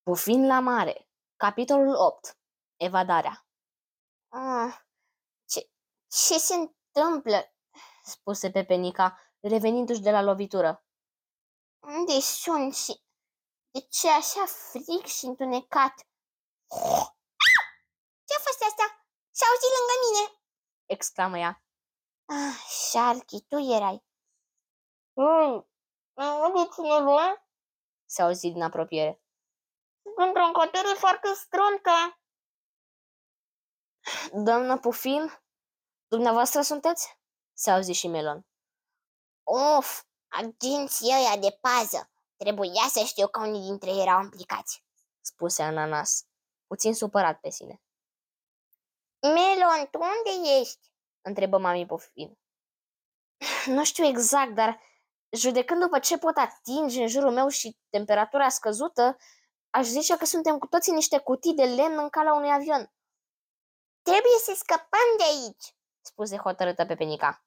Pufin la mare. Capitolul 8. Evadarea. Ce se întâmplă? Spuse Pepenica, revenindu-și de la lovitură. Unde sunt și de ce așa frig și întunecat? Ce-a fost asta? S-a auzit lângă mine. Exclamă ea. Sharky, tu erai. Aude cineva? Se auzi din apropiere. Într-o încăpere foarte strâmtă. Doamnă Pufin, dumneavoastră sunteți? Se auzi și Melon. Of, agenții ăia de pază. Trebuia să știu că unii dintre ei erau implicați. Spuse Ananas, puțin supărat pe sine. Melon, tu unde ești? Întrebă mami Pufin. Nu știu exact, dar judecând după ce pot atinge în jurul meu și temperatura scăzută, aș zice că suntem cu toții niște cutii de lemn în calea unui avion. Trebuie să scăpăm de aici, spuse hotărâtă Pepenica.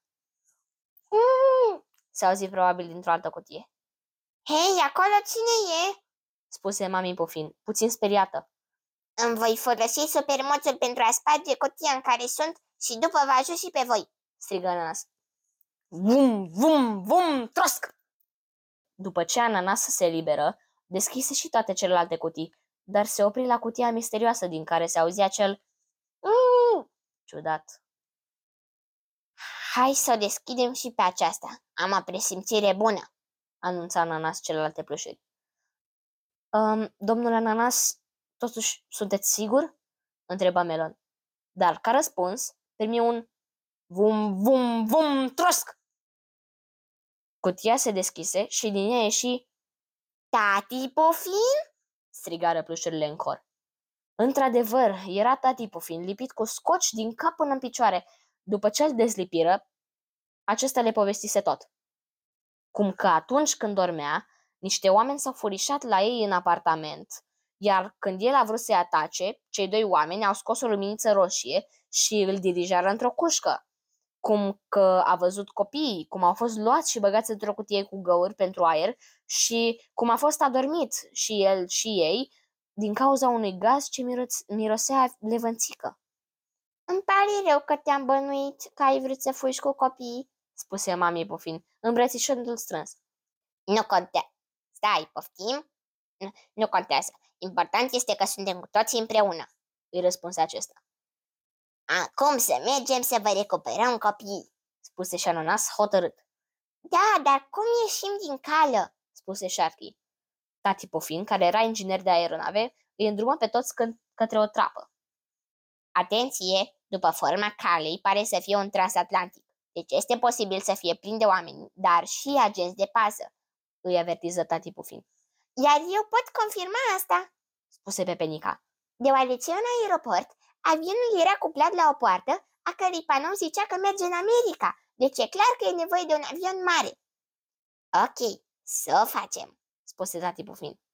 Se auzi probabil dintr-o altă cutie. Hei, acolo cine e? Spuse mami Pufin, puțin speriată. Îmi voi folosi supermoțul pentru a sparge cutia în care sunt și după vă ajut și pe voi, strigă Ananas. Vum, vum, vum, trosc! După ce Ananas se eliberă, deschise și toate celelalte cutii, dar se opri la cutia misterioasă din care se auzea acel ciudat. Hai să o deschidem și pe aceasta. Am o presimțire bună, anunța Ananas celelalte plușuri. Domnule Ananas, totuși sunteți sigur? Întreba Melon. Dar ca răspuns, primi un vum, vum, vum, trosc! Cutia se deschise și din ea ieși Tati Pufin? strigară plușurile în cor. Într-adevăr, era Tati Pufin, lipit cu scoci din cap până în picioare. După ce îl dezlipiră, acesta le povestise tot. Cum că atunci când dormea, niște oameni s-au furișat la ei în apartament, iar când el a vrut să-i atace, cei doi oameni au scos o luminiță roșie și îl dirijară într-o cușcă. Cum că a văzut copiii, cum au fost luați și băgați într-o cutie cu găuri pentru aer și cum a fost adormit și el și ei din cauza unui gaz ce mirosea levănțică. Îmi pare rău că te-am bănuit că ai vrut să fugi cu copiii, spuse mami Pufin, îmbrățișându-l strâns. Nu contează. Stai, poftim? Nu contează. Important este că suntem cu toții împreună, îi răspunse acesta. Acum să mergem să vă recuperăm copiii, spuse și Ananas hotărât. Da, dar cum ieșim din cală? Spuse Sharky. Tati Pufin, care era inginer de aeronave, îi îndrumă pe toți către o trapă. Atenție! După forma calei, pare să fie un transatlantic. Deci este posibil să fie plin de oameni, dar și agenți de pază, îi avertiză Tati Pufin. Iar eu pot confirma asta, spuse Pepenica. Deoarece în aeroport, avionul era cuplat la o poartă, a cărei panou zicea că merge în America, deci e clar că e nevoie de un avion mare. Ok, să o facem, spuse Tati Pufin.